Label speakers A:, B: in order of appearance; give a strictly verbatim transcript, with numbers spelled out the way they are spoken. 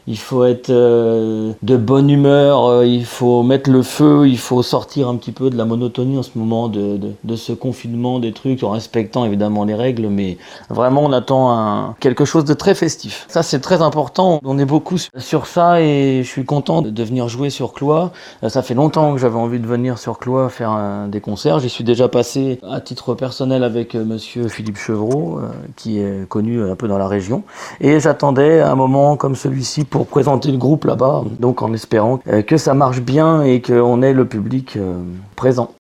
A: Il faut être euh, de bonne humeur, euh, il faut mettre le feu, il faut sortir un petit peu de la monotonie en ce moment de, de, de ce confinement, des trucs, en respectant évidemment les règles, mais vraiment on attend un, quelque chose de très festif. Ça c'est très important, on est beaucoup sur ça et je suis content de venir jouer sur Cloix. Ça fait longtemps que j'avais envie de venir sur Cloix faire un, des concerts. J'y suis déjà passé à titre personnel avec euh, monsieur Philippe Chevreau, euh, qui est connu un peu dans la région. Et j'attendais un moment comme celui-ci pour présenter le groupe là-bas, donc en espérant que ça marche bien et qu'on ait le public présent.